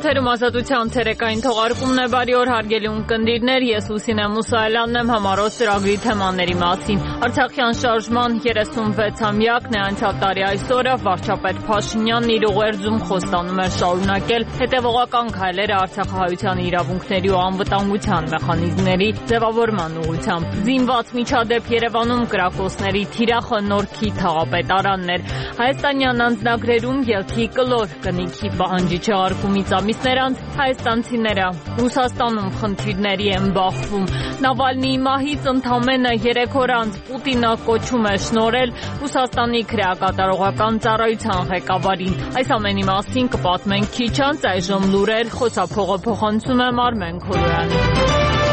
Եթերում ազատության ցերեկային թողարկումն է, բարի օր հարգելի ունկնդիրներ, ես Լուսինե Մուսայելյանն եմ, համառոտ ծրագրի թեմաների մասին։ Արցախյան շարժման 36-ամյակն է անցյալ տարի այսօրը, վարչապետ Փաշինյանն իր ուղերձում խոստանում էր շարունակել հետևողական քայլերը արցախահայության իրավունքների ու անվտանգության մեխանիզմների ձևավորման ուղղությամբ։ Զինված միջադեպ Երևանում կրակոցների թիրախը Նորքի թաղապետարանն էր։ Հայաստանյան անձնագրերում ելքի կլոր կնիքի պահանջի չեղարկումից ամիսներ անց հայաստանցիները Ռուսաստանում խնդիրների են բախվում։ Նավալնիի մահից ընդամենը 3 օր անց Պուտինը կոչում է շնորհել Ռուսաստանի քրեակատարողական ծառայության ղեկավարին։ Այս ամենի մասին կպատմենք քիչ անց, այժմ լուրեր, խոսափողը փոխանցում եմ Արմեն Քորոյանին։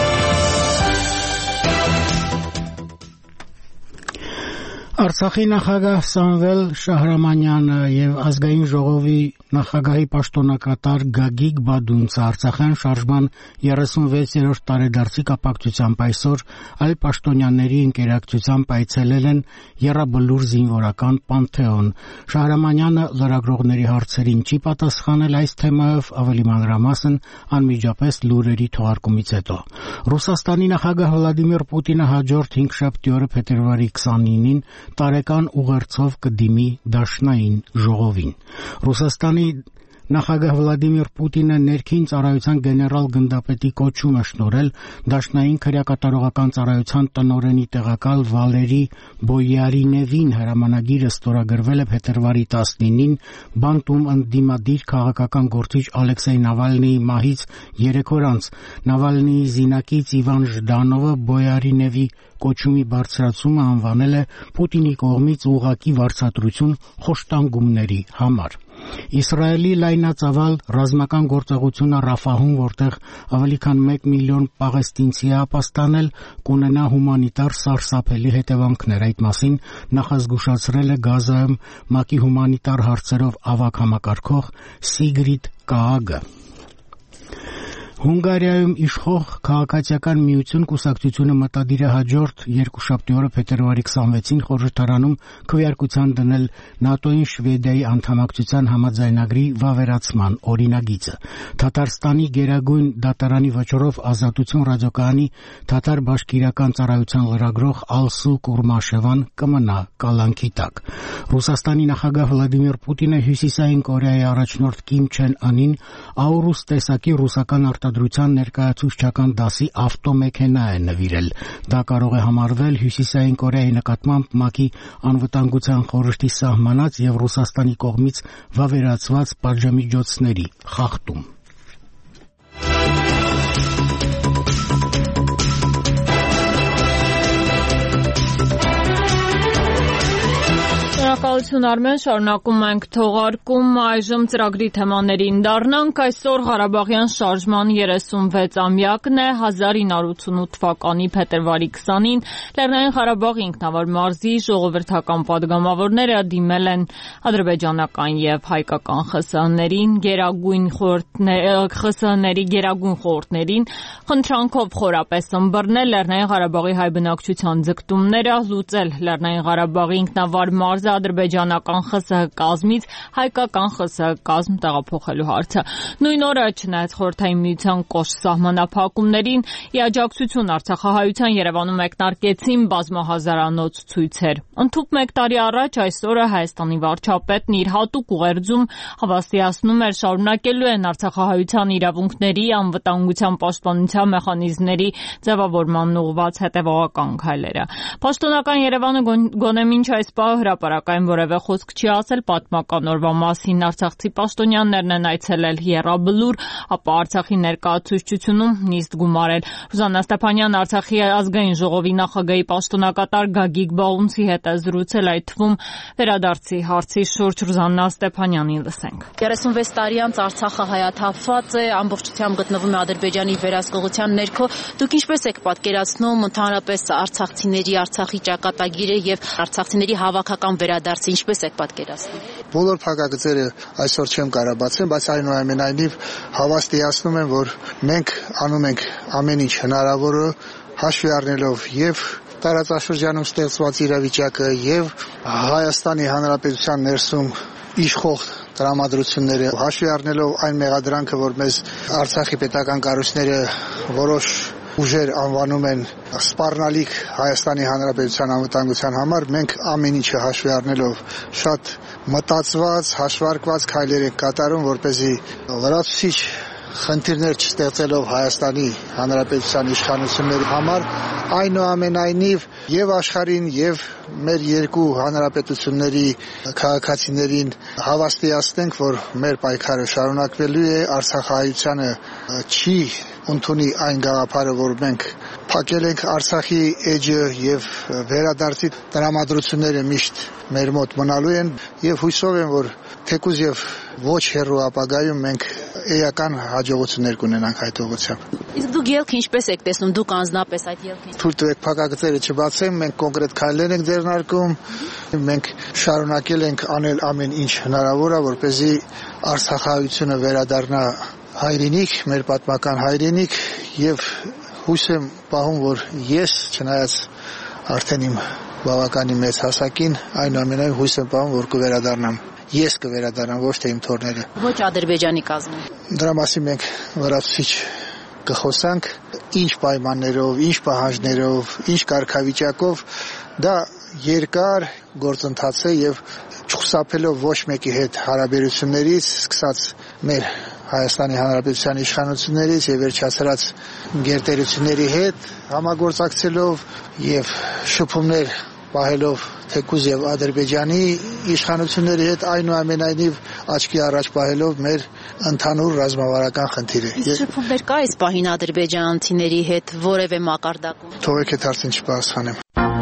Արցախի նախագահ Սամվել Շահրամանյանը եւ ազգային ժողովի նախագահի պաշտոնակատար Գագիկ Բադունցը Արցախյան շարժման 36-րդ տարեդարձի կապակցությամբ այսօր այլ պաշտոնյաների ընկերակցությամբ այցելել են Եռաբլուր զինվորական Պանթեոն։ Շահրամանյանը լրագրողների հարցերին չի պատասխանել այս թեմայով, ավելի մանրամասն անմիջապես լուրերի թողարկումից հետո։ Ռուսաստանի նախագահ Վլադիմիր Պուտինը հաջորդ 5 շաբթի օրը փետրվարի 29-ին տարեկան ուղերձով կդիմի Դաշնային ժողովին։ Ռուսաստանի նախագահ Վլադիմիր Պուտինը ներքին ծառայության գեներալ գնդապետի կոչում է շնորհել Դաշնային քրեակատարողական ծառայության տնօրենի տեղակալ Վալերի Բոյարինևին։ Հրամանագիրը ստորագրվել է փետրվարի 19-ին Բանտում ընդդիմադիր քաղաքական գործիչ Ալեքսեյ Նավալնիի մահից 3 օր անց։ Նավալնիի զինակից Իվան Ժդանովը Բոյարինևի կոչումի բարձրացումը անվանել է Պուտինի կողմից ուղղակի վարձատրություն խոշտանգումների համար։ Իսրայելի լայնածավալ ռազմական գործողությունը Ռաֆահում, որտեղ ավելի քան 1 միլիոն պաղեստինցի է ապաստանել, կունենա հումանիտար սարսափելի հետևանքներ։ Այդ մասին նախազգուշացրել է Գազայում ՄԱԿ-ի հումանիտար հարցերով ավագ համակարգող Սիգրիդ Կաագը։ Հունգարիայում իշխող քաղաքացիական միություն կուսակցությունը մտադիր է հաջորդ երկուշաբթի օրը փետրվարի 26-ին խորհրդարանում քվեարկության դնել ՆԱՏՕ-ին Շվեդիայի անդամակցության համաձայնագրի վավերացման օրինագիծը։ Թաթարստանի Գերագույն դատարանի վճռով Ազատություն ռադիոկայանի թաթար բաշկիրական ծառայության լրագրող Ալսու Կուրմաշևան կմնա կալանքի տակ։ Ռուսաստանի նախագահ Վլադիմիր Պուտինը Հյուսիսային Կորեայի առաջնորդ Կիմ Չեն Անին Աուրուս տեսակի ռուսական արտադրության ներկայացուցչական դասի ավտոմեքենա է նվիրել։ Դա կարող է համարվել Հյուսիսային Կորեայի նկատմամբ ՄԱԿ-ի անվտանգության խորհրդի սահմանած եւ Ռուսաստանի կողմից վավերացված պատժամիջոցների խախտում։ Շնորհակալություն Արմեն, շարունակում ենք թողարկում, այժմ ծրագրի թեմաներին դառնանք։ Այսօր Ղարաբաղյան շարժման 36-ամյակն է, 1988 թվականի փետրվարի 20-ին Լեռնային Ղարաբաղի ինքնավար մարզի ժողովրդական падգամավորները դիմել են ադրբեջանական եւ հայկական ԽՍՀ-ներին, ԽՍՀ-ների գերագույն խորհուրդներին, խնդրանքով խորապես ըմբռնել Լեռնային Ղարաբաղի հայ բնակչության ձգտումները, լուծել Լեռնային Ղարաբաղի ինքնավար մարզը ադրբեջանական ԽՍՀ կազմից հայկական ԽՍՀ կազմ տեղափոխելու հարցը։ Նույն օրը, չնայած Խորհրդային Միության կոշտ սահմանափակումներին, ի աջակցություն արցախահայության Երևանում մեկնարկեցին բազմահազարանոց ցույցեր։ Ընդհուպ 1 տարի առաջ այս օրը Հայաստանի վարչապետն իր հատուկ ուղերձում հավաստիացնում էր շարունակելու են արցախահայության իրավունքների, անվտանգության պաշտպանության մեխանիզմների ձևավորմանն ուղղված հետևողական քայլերը։ Պաշտոնական Երևանը գոնե մինչ այս պահը հրապարակային որևէ խոսք չի ասել պատմական օրվա մասին։ Արցախցի պաշտոնյաներն են այցելել Եռաբլուր, ապա Արցախի ներկայացուցչությունում նիստ գումարել։ Ռուզաննա Ստեփանյանը Արցախի ազգային ժողովի նախագահի պաշտոնակատար Գագիկ Բադունցի հետ է զրուցել, այդ թվում վերադարձի հարցի շուրջ։ Ռուզաննա Ստեփանյանին լսենք։ 36 տարի անց Արցախը հայաթափված է, ամբողջությամբ գտնվում է Ադրբեջանի վերահսկողության ներքո։ Դուք ինչպես եք պատկերացնում ընդհանրապես արցախցիների, Արցախի ճակատագիրը եւ արցախցիների հավաքական վերադարձը ինչպես եք պատկերացնում։ Բոլոր փակագծերը այսօր չեմ կարող բացել, բայց այնուամենայնիվ հավաստիացնում եմ, որ մենք անում ենք ամեն ինչ հնարավորը հաշվի առնելով եւ տարածաշրջանում ստեղծված իրավիճակը եւ Հայաստանի Հանրապետության ներսում իշխող տրամադրությունները հաշվի առնելով այն մեղադրանքը, որ մեզ Արցախի պետական կառույցները որոշ ուժեր անվանում են սպառնալիք Հայաստանի Հանրապետության անվտանգության համար, մենք ամեն ինչը հաշվի առնելով շատ մտածված, հաշվարկված քայլեր ենք կատարում, որպեսզի լրացուցիչ խնդիրներ չստեղծելով Հայաստանի Հանրապետության իշխանությունների համար, այնուամենայնիվ եւ աշխարհին եւ մեր երկու հանրապետությունների քաղաքացիներին հավաստիացնենք, որ մեր պայքարը շարունակվելու է, Արցախահայությանը չի ընդունի այն գաղափարը, որ մենք փակել ենք Արցախի էջը եւ վերադարձի տրամադրությունները միշտ մեր մոտ մնալու են եւ հույսով եմ, որ թեկուզ եւ ոչ հեռու ապագայում մենք էական հաջողություններ կունենանք այդ ուղղությամբ։ Իսկ դուք ելքը ինչպես եք տեսնում, դուք անձնապես այդ ելքին։ Թույլ տվեք փակագծերը չբացեմ, մենք կոնկրետ քայլեր ենք ձեռնարկում, մենք շարունակել ենք անել ամեն ինչ հնարավոր է, որպեսզի Արցախահայությունը վերադառնա հայրենիք, մեր պատմական հայրենիք եւ հույս եմ պահում, որ ես, չնայած արդեն իմ բավականին մեծ հասակին, այնուամենայնիվ հույս եմ պահում, որ կվերադառնամ։ Ես կվերադառնամ, ոչ թե իմ թորները։ Ոչ Ադրբեջանի կազմում։ Դրա մասին մենք լրացուցիչ կխոսանք, ինչ պայմաններով, ինչ պահանջներով, ինչ կարգավիճակով, դա երկար գործընթաց է եւ չխուսափելով ոչ մեկի հետ հարաբերություններից, սկսած մեր Հայաստանի Հանրապետության իշխանություններից եւ վերջացրած գերտերությունների հետ համագործակցելով եւ շփումներ պահելով թեկուզ եւ Ադրբեջանի իշխանությունների հետ, այնուամենայնիվ աչքի առաջ պահելով մեր ընդհանուր ռազմավարական խնդիրը։ Իսկ շփումներ կա այս պահին ադրբեջանցիների հետ որևէ մակարդակում։ Թողեք այդ հարցին չպատասխանեմ։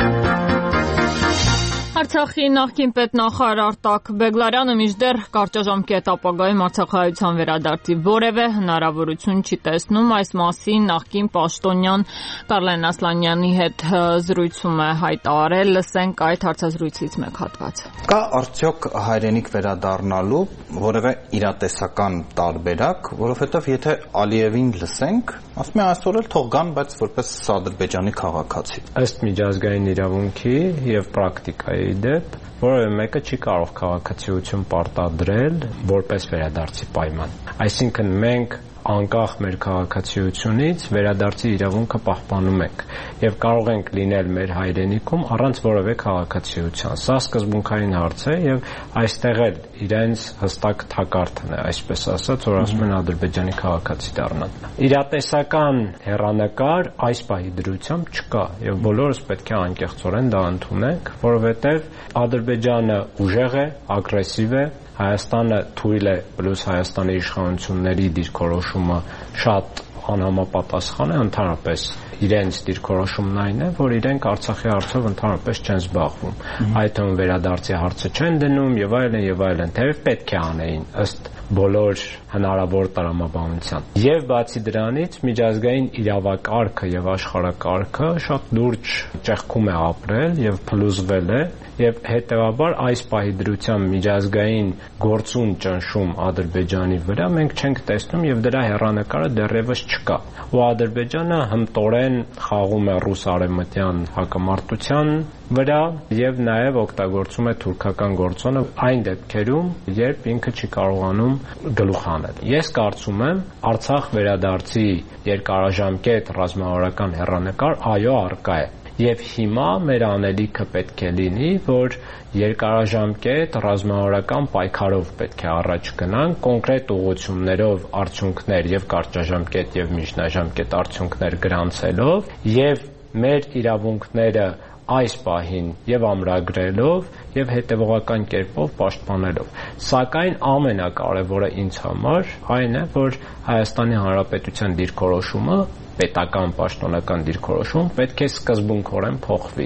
Արցախի նախկին պետնախարար Արտակ Բեգլարյանը մինչդեռ կարճաժամկետ ապագայում արցախահայության վերադարձի որևէ հնարավորություն չի տեսնում, այս մասին նախկին պաշտոնյան Կարլեն Ասլանյանի հետ զրույցում է հայտարարել, լսենք այդ հարցազրույցից մեկ հատված։ Կա արդյոք հայրենիք վերադառնալու որևէ իրատեսական տարբերակ, որովհետև եթե Ալիևին լսենք, ասում է այսօր էլ թող գան, բայց որպես Ադրբեջանի քաղաքացի։ Ըստ միջազգային իրավունքի եւ պրակտիկայի դեպ որևէ մեկը չի կարող քաղաքացիություն պարտադրել որպես վերադարձի պայման։ Այսինքն մենք անկախ մեր քաղաքացիությունից վերադարձի իրավունքը պահպանում ենք եւ կարող ենք լինել մեր հայրենիքում առանց որևէ քաղաքացիության։ Սա սկզբունքային հարց է եւ այստեղ էլ իրենց հստակ թակարդն է, այսպես ասած, որ ասում են Ադրբեջանի քաղաքացի դառնան։ Իրատեսական հեռանկար այս պահի դրությամբ չկա եւ բոլորս պետք է անկեղծորեն դա ընդունենք, որովհետեւ Ադրբեջանը ուժեղ է, ագրեսիվ է, Հայաստանը թույլ է, պլյուս Հայաստանի իշխանությունների դիրքորոշումը շատ անհամապատասխան է, ընդհանրապես իրենց դիրքորոշումն այն է, որ իրենք Արցախի հարցով ընդհանրապես չեն զբաղվում։ Այդ թվում վերադարձի հարցը չեն դնում եւ այլն, թեև պետք է անեին ըստ բոլոր հնարավոր տրամաբանության։ Եվ բացի դրանից միջազգային իրավակարգը եւ աշխարհակարգը շատ լուրջ ճեղքում է ապրել եւ փլուզվել է եւ հետեւաբար այս պահի դրությամբ միջազգային գործուն ճնշում Ադրբեջանի վրա մենք չենք տեսնում եւ դրա հեռանկարը դեռևս չկա։ Ու Ադրբեջանը հմտորեն խաղում է ռուս-արևմտյան հակամարտության վրա եւ նաեւ օգտագործում է թուրքական գործոնը այն դեպքերում, երբ ինքը չի կարողանում գլուխ հանել։ Ես կարծում եմ Արցախ վերադարձի երկարաժամկետ ռազմավարական հեռանկար այո առկա է։ Եվ հիմա մեր անելիքը պետք է լինի, որ երկարաժամկետ ռազմավարական պայքարով պետք է առաջ գնանք, կոնկրետ ուղղություններով արդյունքներ եւ կարճաժամկետ եւ միջնաժամկետ արդյունքներ գրանցելով եւ մեր իրավունքները այս պահին եւ ամրագրելով եւ հետեւողական կերպով պաշտպանելով։ Սակայն ամենակարևորը ինձ համար այն է, որ Հայաստանի Հանրապետության դիրքորոշումը, պետական պաշտոնական դիրքորոշում պետք է սկզբունքորեն փոխվի։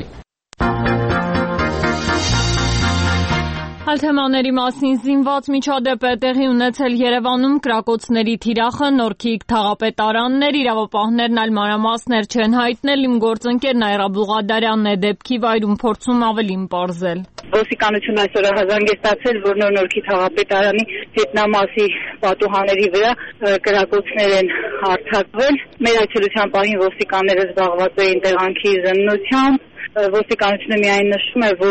Այլ թեմաների մասին զինված միջադեպ է տեղի ունեցել Երևանում, կրակոցների թիրախը, Նորքի թաղապետարաններ, իրավապահներն այլ մանրամասներ չեն հայտնել, իմ գործընկերն Այրա Բուղադարյանն է դեպքի վայրում փորձում ավելին պարզել։ Ոստիկանությունը այսօր հազանգեստացել, որ Նորքի թաղապետարանի հետնամասի պատուհանների վրա կրակոցներ են հարձակվել։ Մեր այցելության պահին ոստիկանները զբաղված էին տեղանքի զննությամբ։ Ոստիկանությունը միայն նշում է, որ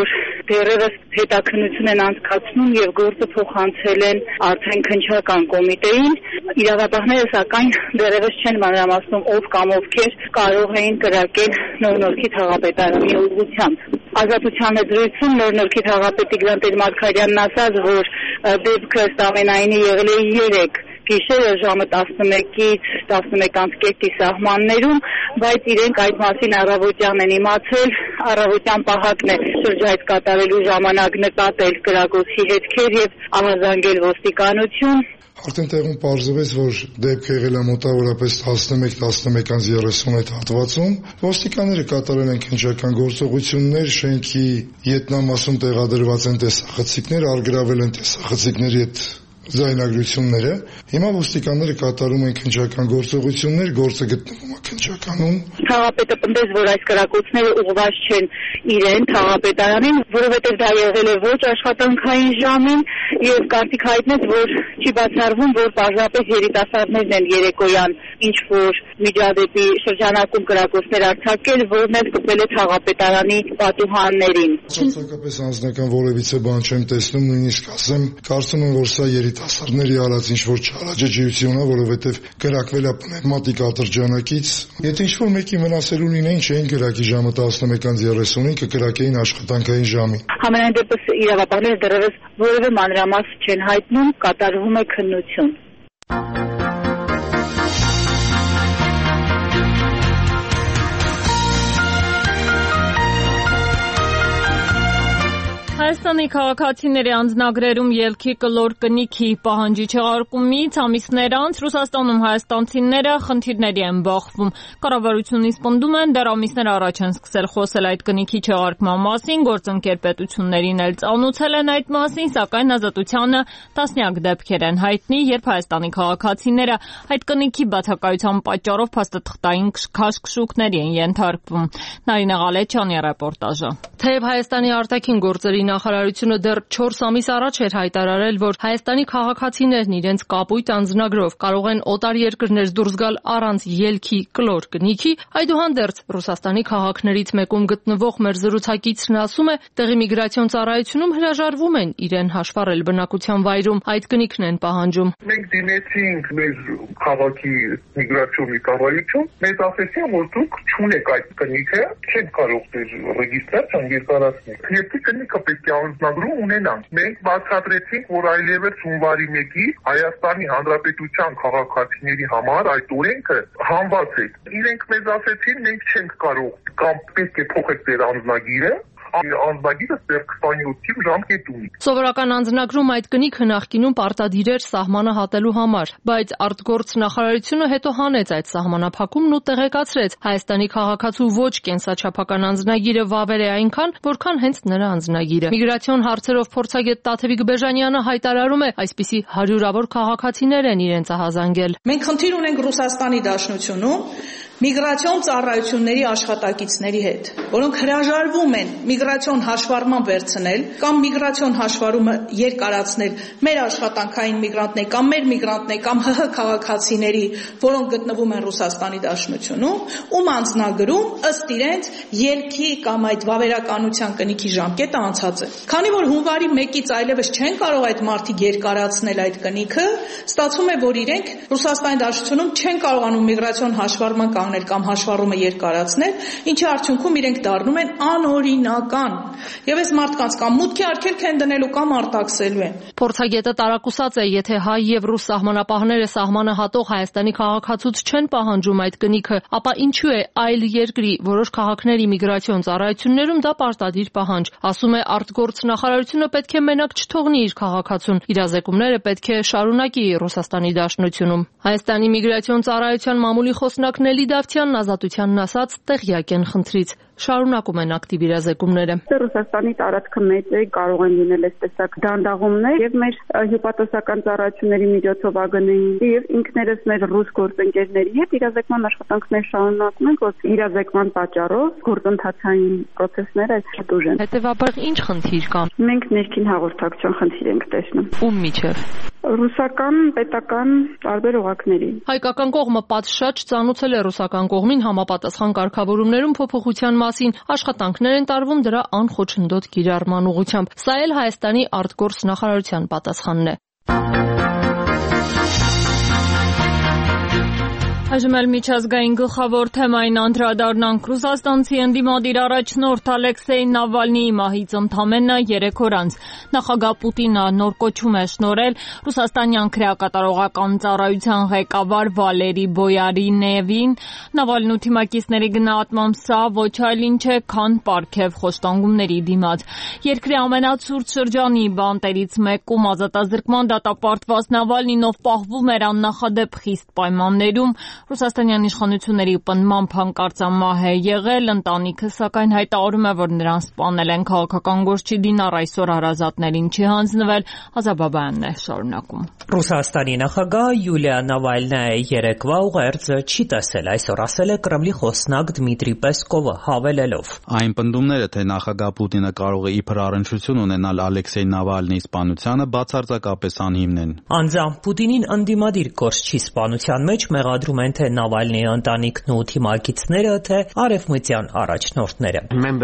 դեռևս հետաքննություն են անցկացնում եւ գործը փոխանցել են արդեն քննչական կոմիտեին։ Իրավապահները սակայն դեռևս չեն մանրամասնում ով կամ ովքեր կարող էին կրակել Նոր-Նորքի թաղապետարանի ուղղությամբ։ Ազատության զրույցում Նոր-Նորքի թաղապետ Տիգրան Տեր-Մարգարյանն ասաց, որ դեպքը ըստ ամենայնի եղել է 3 գիշերը ժամը 11-ից 11:30 սահմաններում, բայց իրենք այդ մասին առավոտյան են իմացել, առավոտյան պահակն է շրջայց կատարելու ժամանակ նկատել կրակոցի հետքեր եւ ահազանգել ոստիկանություն։ Արդեն տեղում պարզվեց, որ դեպքը եղել է մոտավորապես 11:30 հատվածում։ Ոստիկանները կատարել են քննչական գործողություններ, շենքի ետնամասում տեղադրված են տեսախցիկներ, առգրավել են տեսախցիկների հետ ձայնագրությունները։ Հիմա ոստիկանները կատարում են քննչական գործողություններ, գործը գտնվում է քննչականում։ Թաղապետը պնդեց, որ այս կրակոցները ուղղված չեն իրեն թաղապետարանին, որովհետև դա եղել է ոչ աշխատանքային ժամին եւ կարծիք հայտնեց, որ չի բացառվում, որ պարզապես երիտասարդներն են երեկոյան ինչ որ միջադեպի շրջանակում կրակոցներ արձակել, որն էլ կպել է թաղապետարանի պատուհաններին։ Ցանկապես անձնական որևիցե բան չեմ տեսնում, նույնիսկ ասեմ, կարծում եմ, որ սա երիտասարդների արած ինչ-որ չարաջաջություն է, որովհետև կրակվել է պնևմատիկ ատրճանակից։ Եթե ինչ-որ մեկի մնասելու լինեին, չէին կրակի ժամը 11:35, կկրակեին աշխատանքային ժամին։ Համենայն դեպս իրավապահները դեռևս որևէ մանրամաս չեն հայտնում, կատարվում է քննություն։ Հայաստանի քաղաքացիների անձնագրերում ելքի կլոր կնիքի պահանջի չեղարկումից ամիսներ անց Ռուսաստանում հայաստանցիները խնդիրների են բախվում։ Կառավարությունից պնդում են, դեռ ամիսներ առաջ են սկսել խոսել այդ կնիքի չեղարկման մասին, գործընկեր պետություններին էլ ծանուցել են այդ մասին, սակայն Ազատությանը տասնյակ դեպքեր են հայտնի, երբ Հայաստանի քաղաքացիները այդ կնիքի բացակայության պատճառով փաստաթղթային քաշքշուկների են ենթարկվում։ Նարինե Ղալեչյանի ռեպորտաժը։ Թեև Հայաստանի արտաքին գործերի նախարարությունը դեռ 4 ամիս առաջ էր հայտարարել, որ Հայաստանի քաղաքացիներն իրենց կապույտ անձնագրով կարող են օտար երկրներ դուրս գալ առանց ելքի կլոր կնիքի, այդուհանդերձ Ռուսաստանի քաղաքներից մեկում գտնվող մեր զրուցակիցն ասում է, տեղի միգրացիոն ծառայությունում հրաժարվում են իրեն հաշվառել բնակության վայրում, այդ կնիքն են պահանջում։ Մենք դիմեցինք մեր քաղաքի միգրացիոնի կառավարություն, մեզ ասեցին, որ դուք չունեք այդ կնիքը, չեք կարող դեր ռեգիստրացիան երկարացնել։ Երկի կնիքը պետք է անձնագրում ունենանք։ Մենք բացատրեցինք, որ այլևս հունվարի 1-ից Հայաստանի Հանրապետության քաղաքացիների համար այդ օրենքը հանված է։ Իրենք մեզ ասեցին, մենք չենք կարող կամ պետք է փոխեք ձեր անձնագիրը, անձնագիրը դեռ 27 ժամկետ ունի։ Սովորական անձնագրում այդ կնիքը նախկինում պարտադիր էր սահմանը հատելու համար, բայց արտգործ նախարարությունը հետո հանեց այդ սահմանափակումն ու տեղեկացրեց Հայաստանի քաղաքացու ոչ կենսաչափական անձնագիրը վավեր է այնքան, որքան հենց նրա անձնագիրը։ Միգրացիոն հարցերով փորձագետ Տաթևիկ Բեժանյանը հայտարարում է, այսպիսի հարյուրավոր քաղաքացիներ են իրենց ահազանգել։ Մենք խնդիր ունենք Ռուսաստանի Դաշնությունում միգրացիոն ծառայությունների աշխատակիցների հետ, որոնք հրաժարվում են միգրացիոն հաշվառման վերցնել կամ միգրացիոն հաշվառումը երկարացնել մեր աշխատանքային միգրանտներ կամ մեր միգրանտներ կամ ՀՀ քաղաքացիների, որոնք գտնվում են Ռուսաստանի Դաշնությունում, ում անձնագրում ըստ իրենց ելքի կամ այդ վավերականության կնիքի ժամկետը անցած է։ Քանի որ հունվարի 1-ից այլևս չեն կարող այդ մարդիկ երկարացնել այդ կնիքը, ստացվում է, որ իրենք Ռուսաստանի Դաշնությունում չեն կարողանում միգրացիոն հաշվառման կամ հաշվառումը երկարացնել, ինչի արդյունքում իրենք դառնում են անօրինական։ Եվ այս մարդկանց կամ մուտքի արգելք են դնելու կամ արտաքսելու են։ Փորձագետը տարակուսած է, եթե հայ եւ ռուս սահմանապահները սահմանը հատող Հայաստանի քաղաքացուց չեն պահանջում այդ կնիքը, ապա ինչու է այլ երկրի որոշ քաղաքների միգրացիոն ծառայություններում դա պարտադիր պահանջ։ Ասում է արտգործ նախարարությունը պետք է մենակ չթողնի իր քաղաքացուն, իրազեկումները պետք է շարունակի Ռուսաստանի Դաշնությունում։ Հայաստանի միգրացիոն ծառայության մամուլի խոսնակ Նելի Դավթյանն Ազատությանն ասաց, տեղյակ են խնդրից, շարունակում են ակտիվ իրազեկումները։ Ռուսաստանի տարածքը մեծ է, կարող են լինել այս տեսակ դանդաղումներ եւ մեր հյուպատոսական ծառայությունների միջոցով ԱԳՆ-ի եւ ինքներս մեր ռուս գործընկերների հետ իրազեկման աշխատանքներ շարունակում ենք, որ իրազեկման պատճառով գործընթացային process-ները շատ ուժ են։ Հետևաբար ինչ խնդիր կա։ Մենք ներքին հաղորդակցության խնդիր ենք տեսնում։ Ում միջև։ ռուսական պետական տարբեր օղակների։ Հայկական կողմը պատշաճ ծանուցել է ռուսական կողմին համապատասխան կարգավորումներում փոփոխության մասին, աշխատանքներ են տարվում դրա անխոչնդոտ կիրառման ուղղությամբ։ Սա էլ Հայաստանի արտգործ նախարարության պատասխանն է։ Այժմ էլ միջազգային գլխավոր թեմային անդրադառնանք։ Ռուսաստանցի ընդդիմադիր առաջնորդ Ալեքսեյ Նավալնիի մահից ընդամենը 3 օր անց նախագահ Պուտինը նոր կոչում է շնորհել ռուսաստանյան քրեակատարողական ծառայության ղեկավար Վալերի Բոյարինևին։ Նավալնու թիմակիցների գնահատմամբ սա ոչ այլ ինչ է, քան պարգև խոշտանգումների դիմաց։ Երկրի ամենացուրտ շրջանի բանտերից մեկում ազատազրկման դատապարտված Նավալնին, ով պահվում էր աննախադեպ խիստ պայմաններում, Ռուսաստանյան իշխանությունների պնդմամբ հանկարծամահ է եղել, ընտանիքը սակայն հայտարարում է, որ նրան սպանել են։ Քաղաքական գործչի Դինար այսօր հարազատներին չի հանձնվել, Ազաբաբայանն է շարունակում։ Ռուսաստանի նախագահ Յուլիա Նավալնայի երեկվա ուղերձը չի տեսել, այսօր ասել է Կրեմլի խոսնակ Դմիտրի Պեսկովը, հավելելով. Այն պնդումները, թե նախագահ Պուտինը կարող է իբր առնչություն ունենալ Ալեքսեյ Նավալնիի սպանությանը, բացարձակապես անհիմն են։ Անձամբ Պուտինին ընդդիմադիր գործչի սպանության մեջ մեղադրում են թե Նավալնիի ընտանիքն ու թիմակիցները, թե արևմտյան առաջնորդները։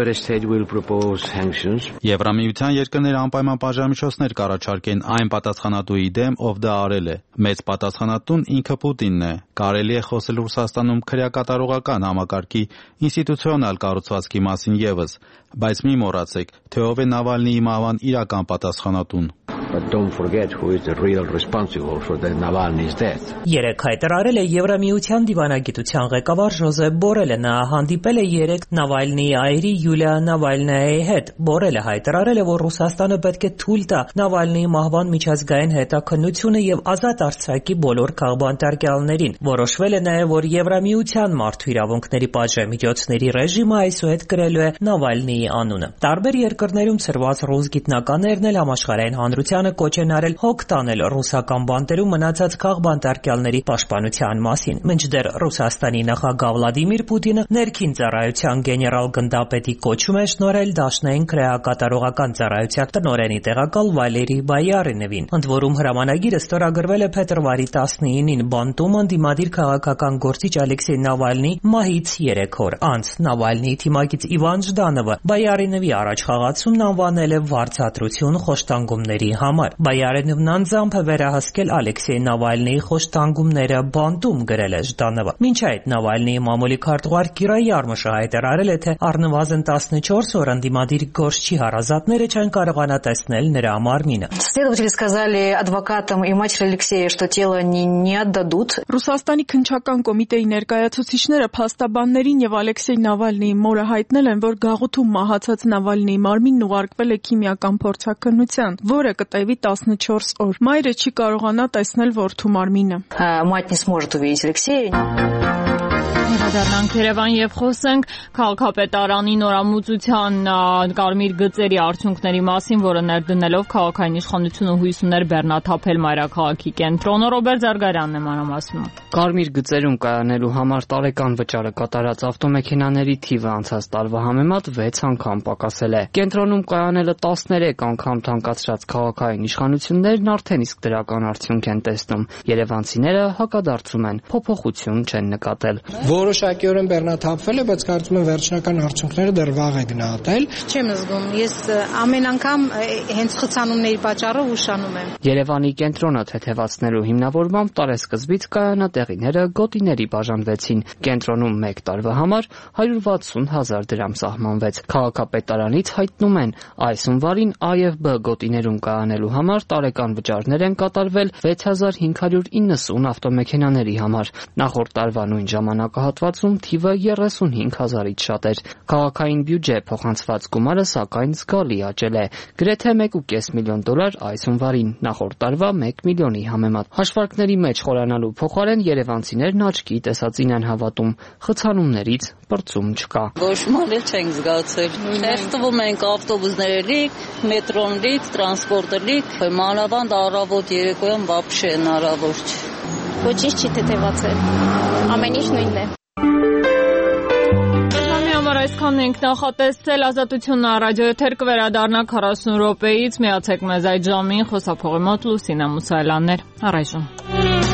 Եվրամիության երկրները անպայման պատժամիջոցներ կառաջարկեն այն պատասխանատուի դեմ, ով դա արել է։ Մեծ պատասխանատուն ինքը Պուտինն է։ Կարելի է խոսել Ռուսաստանում քրեակատարողական համակարգի ինստիտուցիոնալ կառուցվածքի մասին ևս, բայց մի մոռացեք, թե ով է Նավալնիի մահվան իրական պատասխանատուն։ But don't forget who is the real responsible for the Navalny's death. Երեք հայտարարել է Եվրամիության դիվանագիտության ղեկավար Ժոզեփ Բորելը, նա հանդիպել է երեք Նավալնիի այրի Յուլիա Նավալնայի հետ։ Բորելը հայտարարել է, որ Ռուսաստանը պետք է թույլ տա Նավալնիի մահվան միջազգային հետաքննությունը եւ ազատ արձակի բոլոր քաղբանտարկյալներին։ Որոշվել է նաեւ, որ Եվրամիության մարդու իրավունքների պատժամիջոցների ռեժիմը այսուհետ կրելու է Նավալնիի անունը։ Տարբեր երկրներում ծրված ռուս գիտնականներն էլ համաշխարհային հանրության կոչ են արել հոգ տանել ռուսական բանտերում մնացած քաղբանտարկյալների պաշտպանության մասին։ Մինչդեռ Ռուսաստանի նախագահ Վլադիմիր Պուտինը ներքին ծառայության գեներալ գնդապետի կոչում է շնորհել դաշնային քրեակատարողական ծառայության տնօրենի տեղակալ Վալերի Բայարինևին։ Ընդ որում հրամանագիրը ստորագրվել է փետրվարի 19-ին բանտում ընդդիմադիր քաղաքական գործիչ Ալեքսեյ Նավալնիի մահից 3 օր անց։ Նավալնիի թիմակից Իվան Ժդանովը Բայարինևի առաջխաղացումն անվանել է վարձատրություն խոշտանգումների համար։ Բայարինևն անձամբ է վերահսկել Ալեքսեյ Նավալնիի խոշտանգումները բանտում, գրել է Ժդանովը։ Մինչ այդ Նավալնիի մամուլի քարտուղար Կիրա Յարմուշը հայտարարել է, թե առնվազն 14 օր ընդդիմադիր գործչի հարազատները չեն կարողանա տեսնել նրա մարմինը։ Следователи сказали адвокатам и матери Алексея, что тело не отдадут. Ռուսաստանի քննչական կոմիտեի ներկայացուցիչները փաստաբաններին եւ Ալեքսեյ Նավալնիի մորը հայտնել են, որ գաղութում մահացած Նավալնիի մարմինն ուղարկվել է քիմիական փորձաքննության, որը կտևի 14 օր։ Մայրը չի կարողանա տեսնել որդու մարմինը։ Мать не сможет увидеть Алексея. Դառնանք Երևան եւ խոսենք քաղաքապետարանի նորամուծության կարմիր գծերի արդյունքների մասին, որը ներդնելով քաղաքային իշխանությունը հույս ուներ բեռնաթափել մայրաքաղաքի կենտրոնը։ Ռոբերտ Զարգարյանն է մանրամասնում։ Կարմիր գծերում կայանելու համար տարեկան վճարը կատարած ավտոմեքենաների թիվը անցած տարվա համեմատ 6 անգամ պակասել է։ Կենտրոնում կայանելը 13 անգամ թանկացրած քաղաքային իշխանություններն արդեն իսկ դրական արդյունք են տեսնում։ Երևանցիները հակադարձում են, փոփոխություն չեն նկատել։ Որոշակիորեն բեռնաթափվել է, բայց կարծում եմ վերջնական արդյունքները դեռ վաղ է գնահատել։ Չեմ զգում, ես ամեն անգամ հենց խցանումների պատճառով ուշանում եմ։ Երևանի կենտրոնը թեթևացնելու հիմնավորմամբ տարեսկզբից կայանատեղիները գոտիների բաժանվեցին։ Կենտրոնում 1 տարվա համար 160,000 դրամ սահմանվեց։ Քաղաքապետարանից հայտնում են, այս հունվարին A եւ B գոտիներում կայանելու համար տարեկան վճարներ են կատարվել 6590 ավտոմեքենաների համար։ Նախորդ տարվա նույն ժամանակահատվածում թիվը 35,000-ից շատ էր։ Քաղաքային բյուջե փոխանցված գումարը սակայն զգալի աճել է։ Գրեթե $1.5 միլիոն այս հունվարին, նախորդ տարվա 1 միլիոնի համեմատ։ Հաշվարկների մեջ խորանալու փոխարեն երևանցիներն աչքի տեսածին են հավատում։ Խցանումներից պրծում չկա։ Ոչ մանել չենք զգացել։ Խեղդվում ենք ավտոբուսները լիք, մետրոն լիք, տրանսպորտը լիք, մանավանդ առավոտ երեկոյան вообще հնարավոր չէ։ Ոչինչ չի թեթևացել։ Ամեն ինչ նույնն է։ Այս Այսքան ենք նախատեսել Ազատություն ռադիոեթեր կվերադառնա 40 րոպեից միացեք մեզ այդ ժամին խոսափողի մոտ Լուսինա Մուսայելյանն էր առայժմ